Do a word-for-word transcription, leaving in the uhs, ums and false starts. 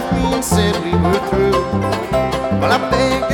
left me and said we were through. Well, I begged